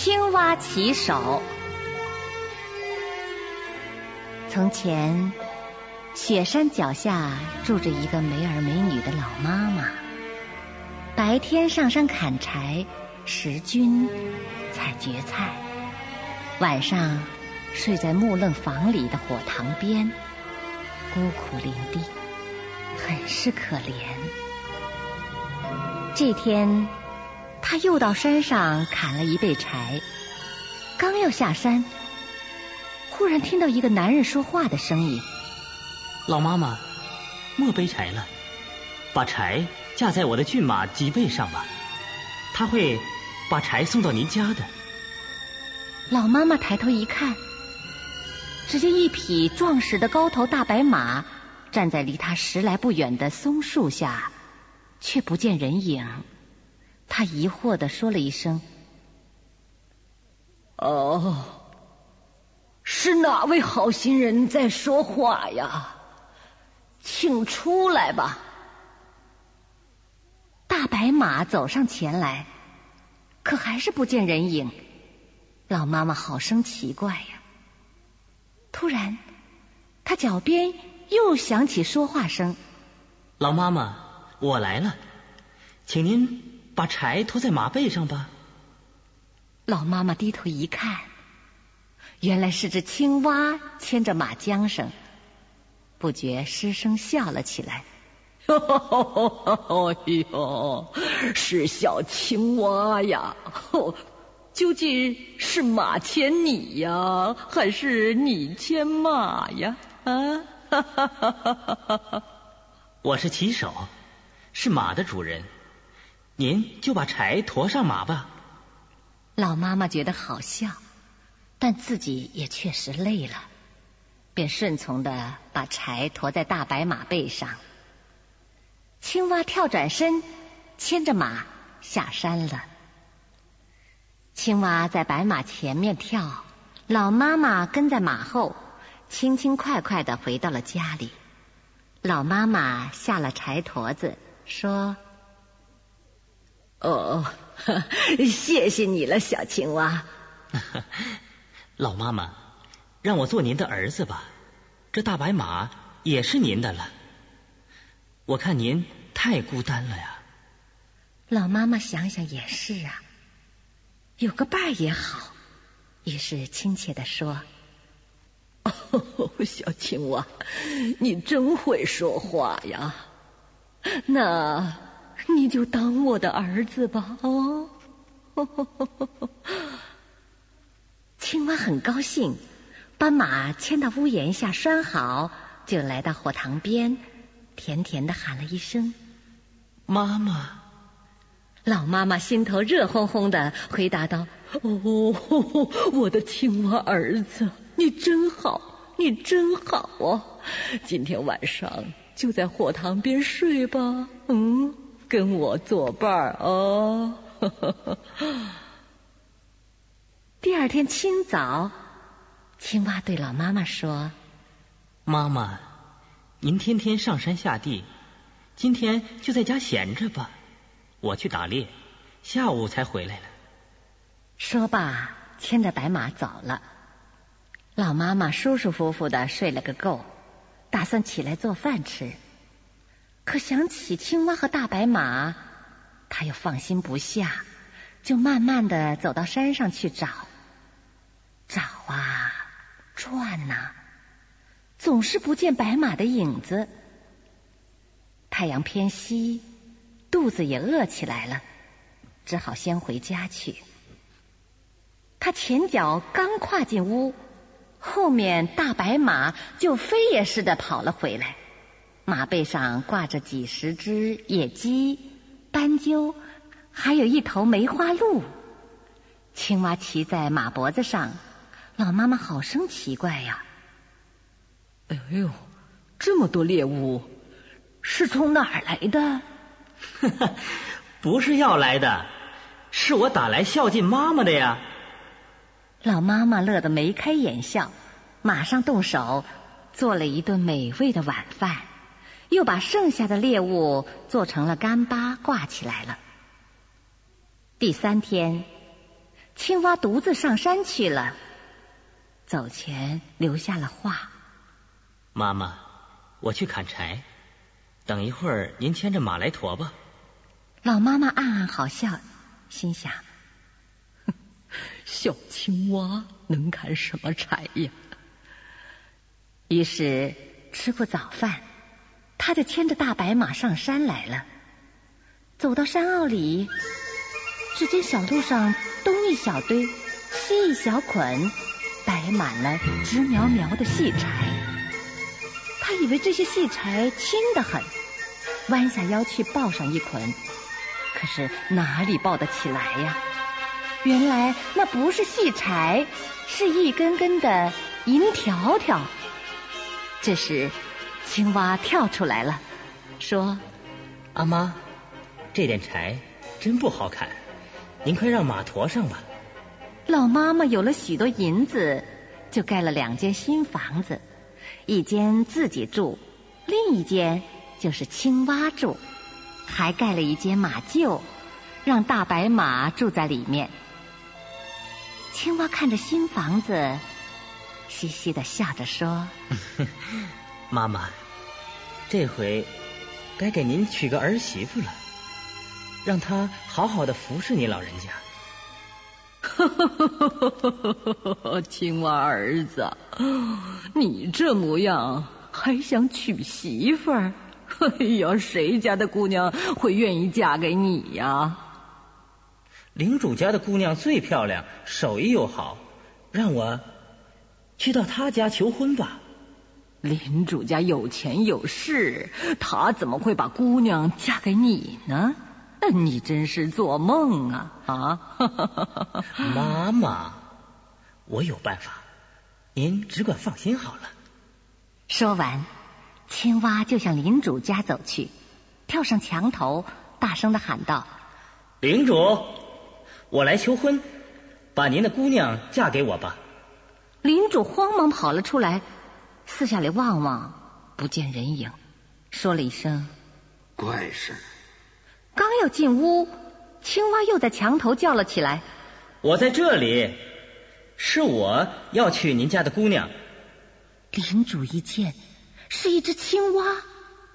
青蛙骑手。从前，雪山脚下住着一个美儿美女的老妈妈，白天上山砍柴、拾菌、采蕨菜，晚上睡在木楞房里的火塘边，孤苦伶仃，很是可怜。这天，他又到山上砍了一背柴，刚要下山，忽然听到一个男人说话的声音：“ 老妈妈，莫背柴了，把柴架在我的骏马脊背上吧，他会把柴送到您家的。” 老妈妈抬头一看，只见一匹壮实的高头大白马站在离他10来步远的松树下，却不见人影。他疑惑地说了一声：“ 哦，是哪位好心人在说话呀？请出来吧。” 大白马走上前来，可还是不见人影。老妈妈好生奇怪呀。突然，她脚边又响起说话声：“ 老妈妈，我来了，请您把柴驮在马背上吧。” 老妈妈低头一看，原来是只青蛙牵着马缰绳，不觉失声笑了起来。 哎呦，是小青蛙呀！究竟是马牵你呀，还是你牵马呀？ 我是骑手，是马的主人，您就把柴驮上马吧。 老妈妈觉得好笑，但自己也确实累了，便顺从地把柴驮在大白马背上。青蛙跳转身，牵着马下山了。青蛙在白马前面跳，老妈妈跟在马后，轻轻快快地回到了家里。老妈妈下了柴坨子，说：“ 哦，谢谢你了，小青蛙。” 老妈妈，让我做您的儿子吧，这大白马也是您的了。我看您太孤单了呀。 老妈妈想想也是啊，有个伴儿也好，于是亲切地说：“ 哦，小青蛙，你真会说话呀！那你就当我的儿子吧。”哦， 青蛙很高兴，把马牵到屋檐下拴好，就来到火塘边，甜甜地喊了一声：“ 妈妈。” 老妈妈心头热烘烘的回答道：“ 哦，我的青蛙儿子，你真好，你真好啊！今天晚上就在火塘边睡吧，跟我作伴儿哦。” 第二天清早，青蛙对老妈妈说：“ 妈妈，您天天上山下地，今天就在家闲着吧，我去打猎，下午才回来了。” 说罢，牵着白马走了。老妈妈舒舒服服地睡了个够，打算起来做饭吃。可想起青蛙和大白马，她又放心不下，就慢慢地走到山上去找。找啊，转啊，总是不见白马的影子。太阳偏西，肚子也饿起来了，只好先回家去。他前脚刚跨进屋，后面大白马就飞也似的跑了回来，马背上挂着几十只野鸡、斑鸠，还有一头梅花鹿。青蛙骑在马脖子上，老妈妈好生奇怪呀。 哎呦，这么多猎物，是从哪儿来的？ 不是要来的，是我打来孝敬妈妈的呀。 老妈妈乐得眉开眼笑，马上动手做了一顿美味的晚饭，又把剩下的猎物做成了干巴挂起来了。第3天， 青蛙独自上山去了，走前留下了话： 妈妈，我去砍柴，等一会儿您牵着马来驮吧。 老妈妈暗暗好笑，心想： 小青蛙能砍什么柴呀？ 于是吃过早饭，他就牵着大白马上山来了。走到山坳里，只见小路上东一小堆，西一小捆，摆满了直苗苗的细柴。他以为这些细柴轻得很，弯下腰去抱上一捆，可是哪里抱得起来呀？原来那不是细柴，是一根根的银条条。这时青蛙跳出来了，说： 阿妈，这点柴真不好砍，您快让马驮上吧。 老妈妈有了许多银子，就盖了2间新房子，一间自己住，另一间就是青蛙住，还盖了一间马厩，让大白马住在里面。青蛙看着新房子，嘻嘻地笑着说： 妈妈，这回该给您娶个儿媳妇了，让她好好的服侍你老人家。 青蛙儿子，你这模样还想娶媳妇儿？哎呀，谁家的姑娘会愿意嫁给你呀？ 领主家的姑娘最漂亮，手艺又好，让我去到她家求婚吧。 领主家有钱有势，他怎么会把姑娘嫁给你呢？你真是做梦啊！ 妈妈，我有办法，您只管放心好了。 说完，青蛙就向领主家走去，跳上墙头，大声地喊道： 领主，我来求婚，把您的姑娘嫁给我吧。 领主慌忙跑了出来，四下里望望，不见人影，说了一声： 怪事。 刚要进屋，青蛙又在墙头叫了起来： 我在这里，是我要娶您家的姑娘。 领主一见，是一只青蛙，